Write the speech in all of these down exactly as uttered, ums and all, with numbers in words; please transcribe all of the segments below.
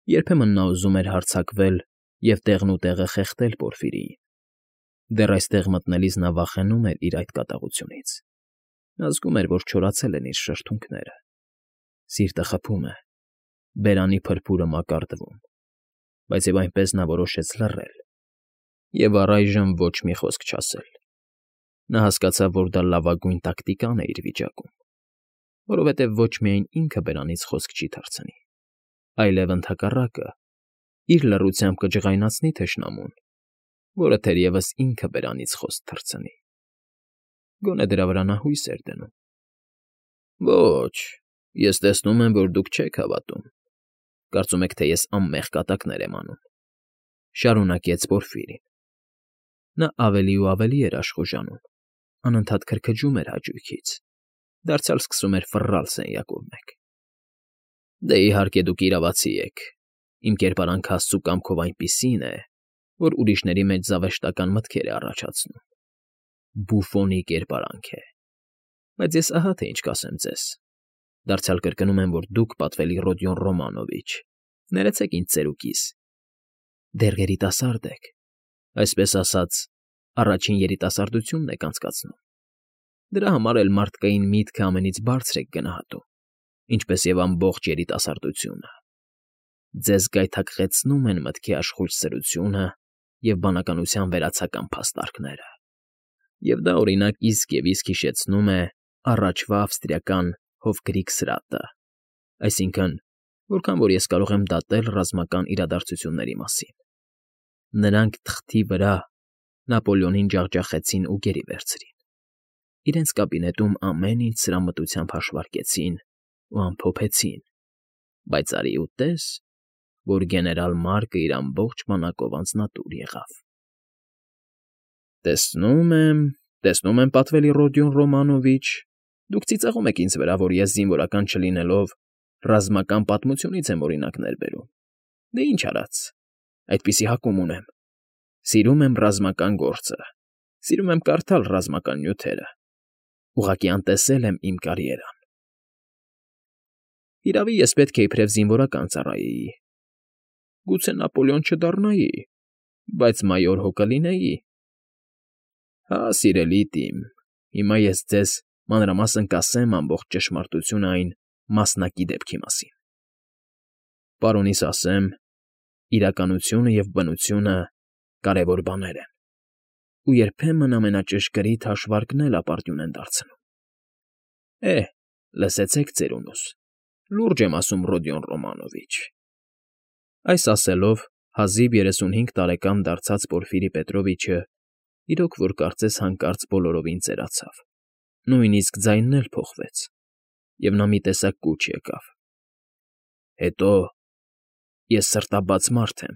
Երբեմն նա ուզում էր հարձակվել և տեղնուտեղը խեղդել Պորֆիրիին. դեռ այստեղ մտնելիս նա վախենում էր իր այդ կատաղությունից. նա զգում էր, որ չորացել են իր շրթունքները, սիրտը խփում է, բերանի փրփուրը մակարդվում, բայց և այնպես նա որոշեց լռել և առայժմ ոչ մի խոսք չասել. նա հասկացավ, որ դա լավագույն տակտիկան է իր վիճակում, որովհետև ոչ միայն ինքը բերանից խոսք չի թռցնի, այլև, ընդհակառակը, իր լռությամբ կջղայնացնի թշնամուն, որը թերևս ինքը բերանից խոսք թռցնի. գոնե դրա վրա նա հույս էր դնում։ Ոչ, ես տեսնում եմ, որ դուք չեք հավատում, կարծում եք, թե ես անմեղ կատակներ եմ անում,֊ շարունակեց Պորֆիրին. նա ավելի ու ավելի էր աշխուժանում, անընդհատ քրքջում էր հաճույքից, դարձյալ սկսում էր ֆռռալ սենյակով մեկ։ Դե, իհարկե, դուք իրավացի եք, իմ կերպարանքը աստծու կամքով այնպիսին է, որ ուրիշների մեջ զավեշտական մտքեր է առաջացնում, բուֆոնի կերպարանք է, բայց ես ահա թե ինչ կասեմ ձեզ, դարձյալ կրկնում եմ, որ դուք, պատվելի Ռոդիոն Ռոմանովիչ, ներեցեք ինձ ծերուկիս, դեռ երիտասարդ եք, այսպես ասած, առաջին երիտասարդությունն եք անցկացնում, դրա համար էլ մարդկային միտքը ամենից բարձր եք գնահատում, ինչպես և ամբողջ երիտասարդությունը, ձեզ գայթակղեցնում են մտքի աշխույժ սրությունը և բանականության վերացական փաստարկները, և դա, օրինակ, իսկ և իսկ հիշեցնում է առաջվա ավստրիական Հոֆկրիկ սրատը, այսինքն, որքան որ ես կարող եմ դատել ռազմական իրադարձությունների մասին. նրանք թղթի վրա Նապոլեոնին ջախջախեցին ու գերի վերցրին, իրենց կաբինետում ամեն ինչ սրամտությամբ հաշվարկեցին ու ամփոփեցին, բայց արի ու տես, որ գեներալ Մարկը իր ամբողջ բանակով անձնատուր եղավ։ Տեսնում եմ, տեսնում եմ, պատվելի Ռոդիոն Ռոմանովիչ, դուք ծիծաղում եք ինձ վրա, որ ես զինվորական չլինելով, ռազմական պատմությունից եմ օրինակներ բերում, դե ինչ արած, այդպիսի հակում ունեմ, սիրում եմ ռազմական գործը, սիրում եմ կարդալ ռազմական նյութերը, ուղղակի անտեսել եմ իմ կարիերան։ Իրավի, ես պետք է իբրև զինվորական ծառայեի, գուցե Նապոլեոն չդառնայի, բայց մայոր հո կլինեի։ Հա, սիրելի Տիմ, հիմա ես ձեզ մանրամասն կասեմ ամբողջ ճշմարտությունն այն մասնակի դեպքի մասին։ Պարոնիս ասեմ, իրականությունը և բնությունը կարևոր բաներ են, ու երբեմն ամենաճշգրիտ հաշվարկն էլ ապարդյուն են դարձնում։ Է, լսեցեք, ծերունուս, լուրջ եմ ասում, Ռոդիոն Ռոմանովիչ։ Այս ասելով հազիվ երեսունհինգ տարեկան դարձած Պորֆիրի Պետրովիչը իրոք որ կարծես հանկարծ բոլորովին ծերացավ, նույնիսկ ձայնն էլ փոխվեց, և նա մի տեսակ կուչ եկավ։ Հետո ես սրտաբաց մարդ եմ։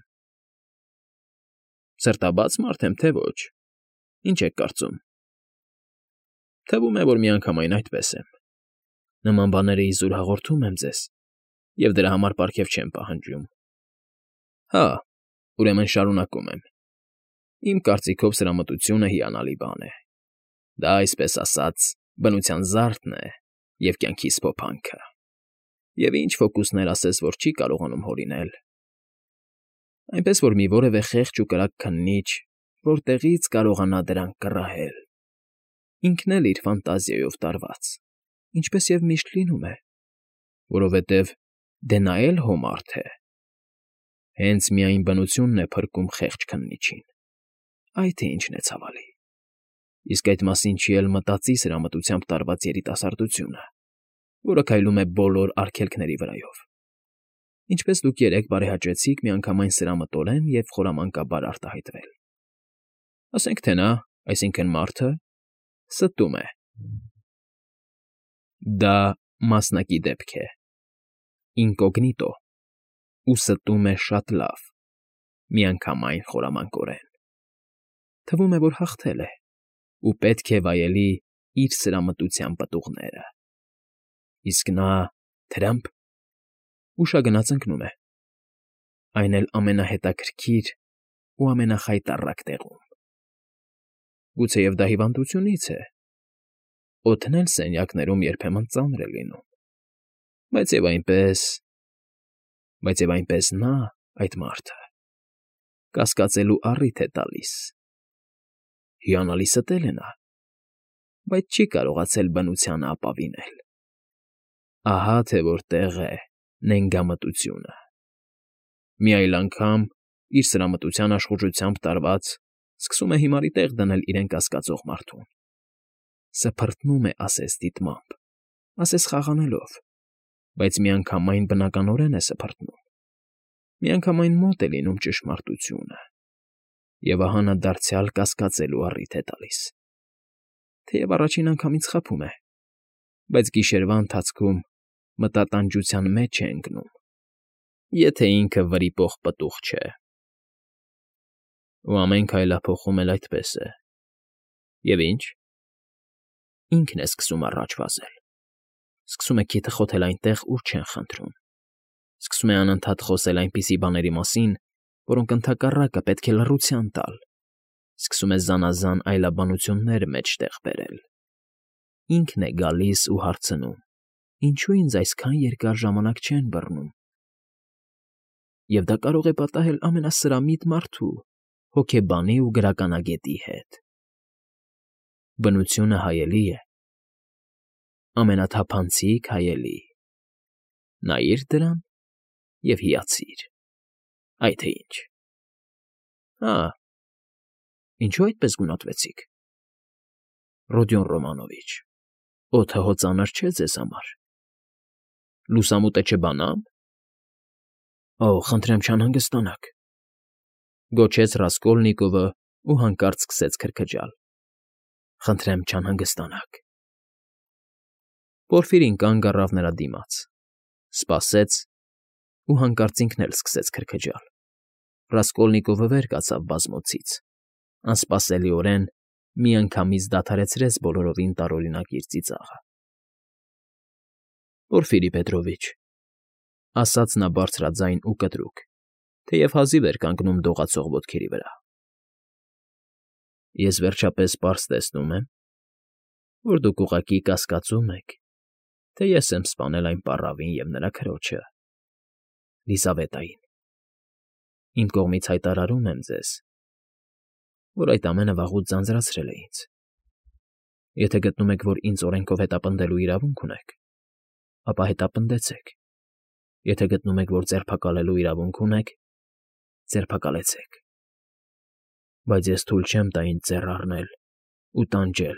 Սրտաբա՞ց մարդ եմ, թե ոչ, ինչ եք կարծում։ Թվում է, որ միանգամայն այդպես եմ։ Նման բաները իզուր հաղորդում եմ ձեզ, և դրա համար պարգև չեմ պահանջում։ Հա, ուրեմն շարունակում եմ։ Իմ կարծիքով սրամտությունը հիանալի բան է։ Դա, այսպես ասած, բնության զարդն է և կյանքիս փոփանքը։ Եվ ինչ ֆոկուսներ ասես, որ չի կարողանում հորինել։ Այնպես որ մի որևէ խեղճ ու կրակ քննիչ որտեղի՞ց կարողանա դրանք կռահել։ Ինքն էլ իր ֆանտազիայով տարված, ինչպես և միշտ լինում է, որովհետև դե նա էլ հո մարդ է։ Հենց միայն բնությունն է փրկում խեղճ քննիչին, այ թե ինչն է ցավալի։ Իսկ այդ մասին չի էլ մտածի սրամտությամբ տարված երիտասարդությունը, որը քայլում է բոլոր արգելքների վրայով։ Ինչպես դուք երեկ բարեհաճեցիք միանգամայն սրամտորեն և խորամանկաբար արտահայտվել։ Ասենք թե նա, այսինքն մարդը, ստում է։ Դա մասնակի դեպք է, ինկոգնիտո, ու ստում է շատ լավ, միանգամայն խորամանկորեն։ Թվում է, որ հաղթել է, ու պետք է վայելի իր սրամտության պտուղները։ Իսկ նա՝ Թրամփ, ուշագնաց ընկնում է, այն էլ ամենահետաքրքիր ու ամենախայտառակ տեղում։ Գուցեև դա հիվանդությունից է, օդն էլ սենյակներում երբեմն ծանր է լինում, բայց և այնպես… Բայց եւ այնպես նա, այդ մարդը, կասկածելու առիթ է տալիս։ Հիանալի ստել է նա, բայց չի կարողացել բնությանը ապավինել։ Ահա թե որտեղ է նենգամտությունը։ Մի այլ անգամ, իր սրամտության աշխուժությամբ տարված, սկսում է հիմարի տեղ դնել իրեն կասկածող մարդուն։ Սփռտնում է, ասես դիտմամբ, ասես խաղանելով, բայց միանգամայն բնականորեն է սփռտնում, միանգամայն մոտ է լինում ճշմարտությունը, և ահա նա դարձյալ կասկածելու առիթ է տալիս։ Թեև առաջին անգամից խաբում է, բայց գիշերվա ընթացքում մտատանջության մեջ է ընկնում, եթե ինքը վրիպող պտուղ չէ։ Ու ամեն քայլափոխում էլ այդպես է։ Եվ ինչ։ Ինքն է սկսում առաջ վազել, սկսում է քիթը խոթել այնտեղ, ուր չեն խնդրում, սկսում է անընդհատ խոսել այնպիսի բաների մասին, որոնք ընդհակառակը պետք է լռության տալ, սկսում է զանազան այլաբանություններ մեջտեղ բերել։ Ինքն է գալիս ու հարցնում. ինչու ինձ այսքան երկար ժամանակ չեն բռնում։ Եվ դա կարող է պատահել ամենասրամիտ մարդու, հոգեբանի ու գրականագետի հետ։ Բնությունը հայելի է, ամենաթափանցիկ հայելի։ Նայիր դրան և հիացիր։ Այ թե ինչ։ Հա, ինչու այդպես գունատվեցիք։ Ռոդիոն Ռոմանովիչ, օդը հո ծանր չէ ձեզ համար։ Լուսամուտը չբանա՞մ։ Օ, խնդրեմ չանհանգստանաք, գոչեց Ռասկոլնիկովը ու հանկարծ սկսեց քրքջալ։ Խնդրեմ չանհանգստանաք։ Պորֆիրին կանգ առավ նրա դիմաց, սպասեց ու հանկարծ ինքն էլ սկսեց քրքջալ։ Ռասկոլնիկովը վեր կացավ բազմոցից, անսպասելիորեն միանգամից դադարեցրեց բոլորովին տարօրինակ իր ծիծաղը։ Պորֆիրի Պետրովիչ, ասաց նա բարձրաձայն ու կտրուկ, թեև հազիվ էր կանգնում դողացող ոտքերի վրա։ Ես վերջապես պարզ տեսնում եմ, որ դուք ուղղակի կասկածում եք, թե ես եմ սպանել այն պառավին և նրա քրոջը, Լիզավետային։ Իմ կողմից հայտարարում եմ ձեզ, որ այդ ամենը վաղուց ձանձրացրել է ինձ։ Եթե գտնում եք, որ ինձ օրենքով հետապնդելու իրավունք ունեք, ապա հետապնդեցեք։ Եթե գտնում եք, որ ձերբակալելու իրավունք ունեք, ձերբակալեցեք։ Բայց ես թույլ չեմ տա ինձ ձեռ առնել ու տանջել։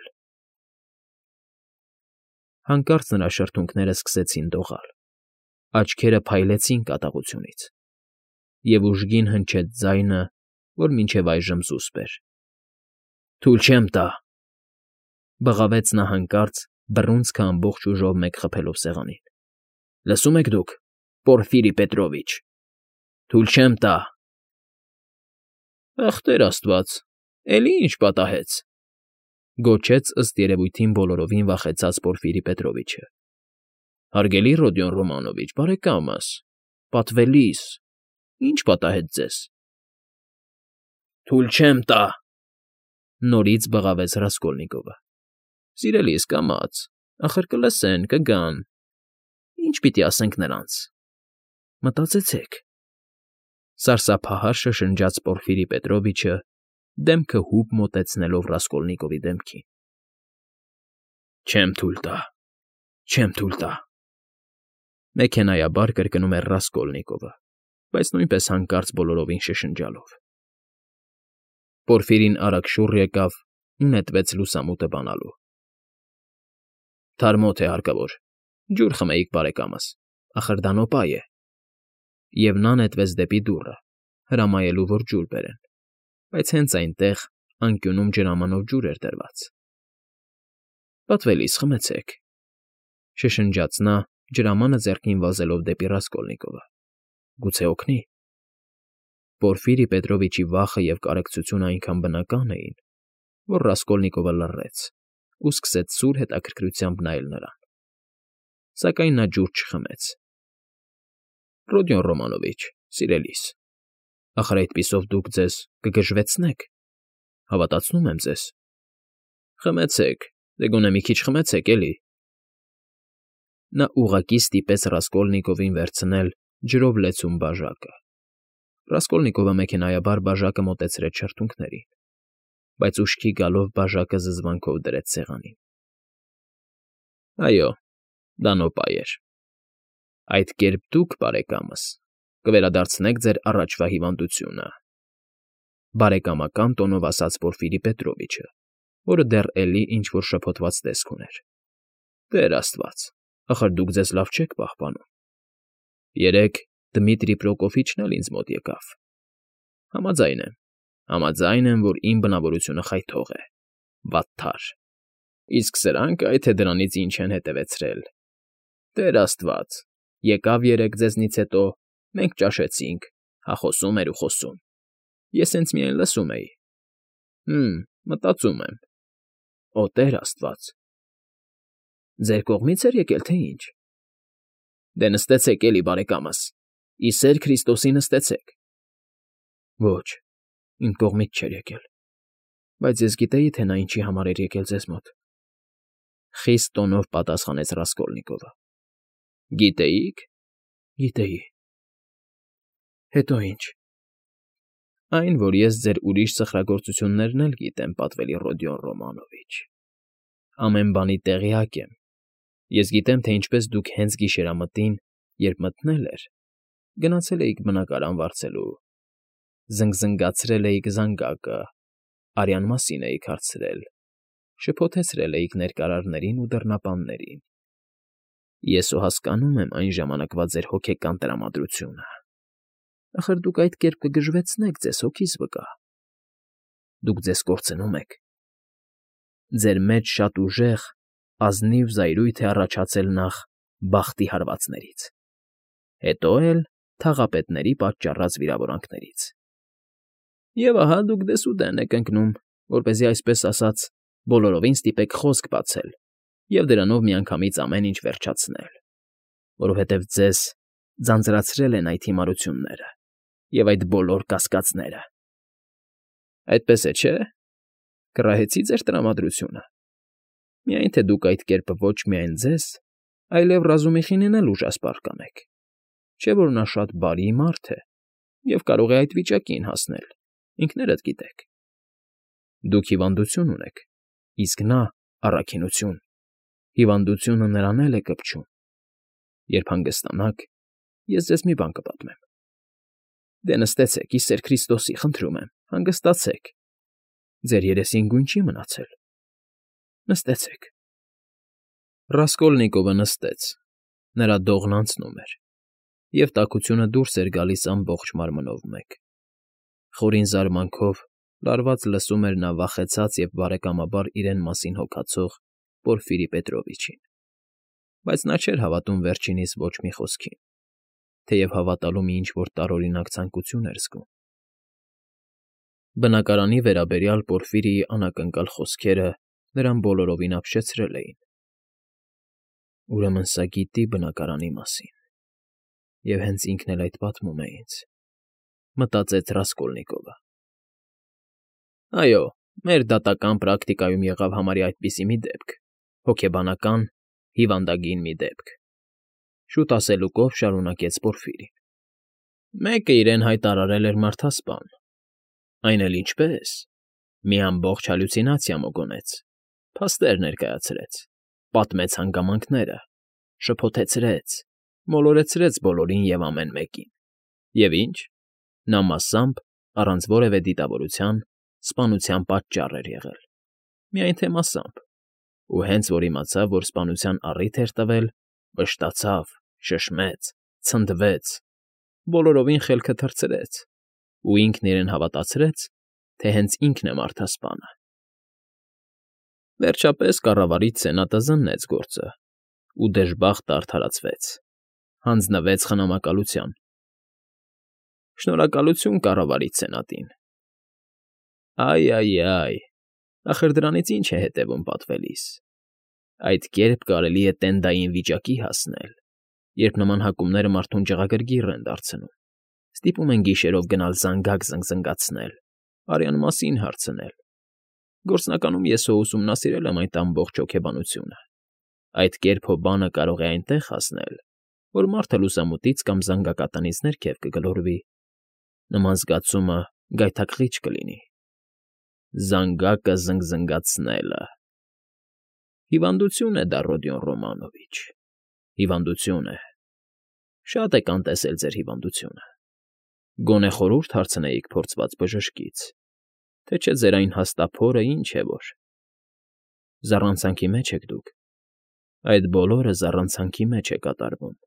Հանկարծ նրա շրթունքները սկսեցին դողալ, աչքերը փայլեցին կատաղությունից, և ուժգին հնչեց ձայնը, որ մինչև այժմ զուսպ էր։ Թույլ չեմ տա, բղավեց նա հանկարծ, բռունցքը ամբողջ ուժով մեկ խփելով սեղանին։ Լսո՞ւմ եք դուք, Պորֆիրի Պետրովիչ, թույլ չեմ տա։ Ախ, Տեր Աստված, էլի ինչ պատահեց, գոչեց ըստ երևույթին բոլորովին վախեցած Պորֆիրի Պետրովիչը։ Հարգելի Ռոդիոն Ռոմանովիչ, բարեկամս, պատվելիս, ինչ պատահեց ձեզ։ Թույլ չեմ տա, նորից բղավեց Ռասկոլնիկովը։ Սիրելիս, կամաց, ախր կլսեն, կգան։ Ինչ պիտի ասենք նրանց։ Մտածեցեք։ Սարսափահար շշնջաց Պորֆիրի Պետրովիչը, դեմքը հուպ մոտեցնելով Ռասկոլնիկովի դեմքին։ Չեմ թույլ տա, չեմ թույլ տա, մեքենայաբար կրկնում էր Ռասկոլնիկովը, բայց նույնպես հանկարծ բոլորովին շշնջալով։ Պորֆիրին արագ շուռ եկավ ու նետվեց լուսամուտը բանալու։ Թարմոթ է հարկավոր, ջուր խմեիք, բարեկամս, ախր դա նոպա է։ Եվ նա նետվեց դեպի դուռը, հրամայելու, որ ջուր բերեն, բայց հենց այնտեղ անկյունում ջրամանով ջուր էր դրված։ Պատվելիս, խմեցեք, շշնջաց նա, ջրամանը ձեռքին վազելով դեպի Ռասկոլնիկովը։ Գուցե օգնի։ Պորֆիրի Պետրովիչի վախը և կարեկցությունը այնքան բնական էին, որ Ռասկոլնիկովը լռեց ու սկսեց սուր հետաքրքրությամբ նայել նրան։ Սակայն նա ջուր չխմեց։ Ռոդիոն Ռոմանովիչ, սիրելիս, ախր այդպիսով դուք ձեզ կգժվեցնեք, հավատացնում եմ ձեզ։ Խմեցեք, դե գոնե մի քիչ խմեցեք, էլի։ Նա ուղղակի ստիպեց Ռասկոլնիկովին վերցնել ջրով լեցուն բաժակը։ Ռասկոլնիկովը մեքենայաբար բաժակը մոտեցրեց շրթունքներին, բայց ուշքի գալով բաժակը զզվանքով դրեց սեղանին։ Այո, դա նոպա էր։ Այդ կերպ դուք, բարեկամս, կվերադարձնեք ձեր առաջվա հիվանդությունը,֊ բարեկամական տոնով ասաց Պորֆիրի Պետրովիչը, որը դեռ էլի ինչ֊որ շփոթված տեսք ուներ։ Տեր աստված, ախր դուք ձեզ լավ չեք պահպանում։ Երեկ Դմիտրի Պրոկոֆիչն էլ ինձ մոտ եկավ։ Համաձայն եմ, համաձայն եմ, որ իմ բնավորությունը խայթող է, վատթար։ Իսկ սրանք, այ թե դրանից ինչ են հետևեցրել։ Տեր աստված, եկավ երեկ ձեզնից հետո, մենք ճաշեցինք, հա խոսում էր ու խոսում։ Ես հենց միայն լսում էի։ Հմ, մտածում եմ։ Օ, Տեր աստված։ Ձեր կողմից էր եկել, թե ինչ։ Դե նստեցեք էլի, բարեկամս, ի սեր Քրիստոսի նստեցեք։ Ոչ, իմ կողմից չէր եկել, բայց ես գիտեի, թե նա ինչի համար էր եկել ձեզ մոտ,֊ խիստ տոնով պատասխանեց Ռասկոլնիկովը։ Գիտեիք։ Գիտեի։ Հետո ինչ։ Այն, որ ես ձեր ուրիշ սխրագործություններն էլ գիտեմ, պատվելի Ռոդիոն Ռոմանովիչ։ Ամեն բանի տեղյակ եմ։ Ես գիտեմ, թե ինչպես դուք հենց գիշերամտին, երբ մտնել էր, գնացել էիք բնակարան վարձելու, զնգզնգացրել էիք զանգակը, արյան մասին էիք հարցրել, շփոթեցրել էիք ներկարարներին ու դռնապաններին։ Ես ու հասկանում եմ այն ժամանակվա ձեր հոգեկան տրամադրությունը։ Ախր դուք այդ կերպ կգժվեցնեք ձեզ հոգիս վկա։ Դուք ձեզ կորցնում եք։ Ձեր մեջ շատ ուժեղ, ազնիվ զայրույթ է առաջացել նախ բախտի հարվածներից, հետո էլ թաղապետների պատճառած վիրավորանքներից։ Եվ ահա դուք դեսուդեն եք ընկնում, որպեսզի այսպես ասած, բոլորովին ստիպեք խոսք բացել և դրանով միանգամից ամեն ինչ վերջացնել, որովհետև ձեզ ձանձրացրել են այդ հիմարությունները և այդ բոլոր կասկածները։ Այդպես է, չէ՞։ Կռահեցի ձեր տրամադրությունը։ Միայն թե դուք այդ կերպ ոչ միայն ձեզ, այլև Ռազումիխինին էլ ուժասպառ կանեք, չէ՞ որ նա շատ բարի մարդ է և կարող է այդ վիճակին հասնել, ինքներդ գիտեք։ Դուք հիվանդություն ունեք, իսկ նա՝ առաքինություն, հիվանդությունը նրան էլ է կպչում։ Երբ հանգստանաք, ես ձեզ մի բան կպատմեմ։ Դե նստեցեք, ի սեր Քրիստոսի, խնդրում եմ, հանգստացեք։ Ձեր երեսին գույն չի մնացել։ Նստեցեք։ Ռասկոլնիկովը նստեց, նրա դողն անցնում էր, և տաքությունը դուրս էր գալիս ամբողջ մարմնով մեկ։ Խորին զարմանքով լարված լսում էր նա վախեցած և բարեկամաբար իրեն մասին հոգացող Պորֆիրի Պետրովիչին, բայց նա չէր հավատում վերջինիս ոչ մի խոսքին, թեև հավատալու մի ինչ֊որ տարօրինակ ցանկություն էր զգում։ Բնակարանի վերաբերյալ Պորֆիրիի անակնկալ խոսքերը նրան բոլորովին ապշեցրել էին։ Ուրեմն սա գիտի բնակարանի մասին, և հենց ինքն էլ այդ պատմում է ինձ, մտածեց Ռասկոլնիկովը։ Այո, մեր դատական պրակտիկայում եղավ համարյա այդպիսի մի դեպք, հոգեբանական, հիվանդագին մի դեպք,֊ շուտ ասելուկով շարունակեց Պորֆիրին։ Մեկը իրեն հայտարարել էր մարդասպան, այն էլ ինչպես, մի ամբողջ հալյուցինացիա մոգոնեց, փաստեր ներկայացրեց, պատմեց հանգամանքները, շփոթեցրեց, մոլորեցրեց բոլորին և ամեն մեկին։ Եվ ինչ, նա մասամբ, առանց որևէ դիտավորության, սպանության պատճառ էր եղել, միայն թե մասամբ, ու հենց որ իմացավ, որ սպանության առիթ էր տվել, վշտացավ, շշմեց, ցնդվեց, բոլորովին խելքը թռցրեց ու ինքն իրեն հավատացրեց, թե հենց ինքն է մարդասպանը։ Վերջապես կառավարիչ սենատը զննեց գործը, ու դժբախտը արդարացվեց, հանձնվեց խնամակալության։ Շնորհակալություն կառավարիչ սենատին։ Այ֊այ֊այ, ախր դրանից ինչ է հետևում, պատվելիս։ Այդ կերպ կարելի է տենդային վիճակի հասնել, երբ նման հակումները մարդուն ջղագրգիռ են դարձնում, ստիպում են գիշերով գնալ զանգակ զնգզնգացնել, արյան մասին հարցնել։ Գործնականում ես հո ուսումնասիրել եմ այդ ամբողջ հոգեբանությունը։ Այդ կերպ հո բանը կարող է այնտեղ հասնել, որ մարդը լուսամուտից կամ զանգակատանից ներքև կգլորվի, նման զգացումը գայթակղիչ կլինի։ Զանգակը զնգզնգացնելը… Հիվանդություն է դա, Ռոդիոն Ռոմանովիչ, հիվանդություն է… Շատ եք անտեսել ձեր հիվանդությունը… Գոնե խորհուրդ հարցնեիք փորձված բժշկից, թե չէ ձեր այն հաստափորը ինչ է որ… Զառանցանքի մեջ եք դուք, այդ բոլորը զառանցանքի մեջ է կատարվում։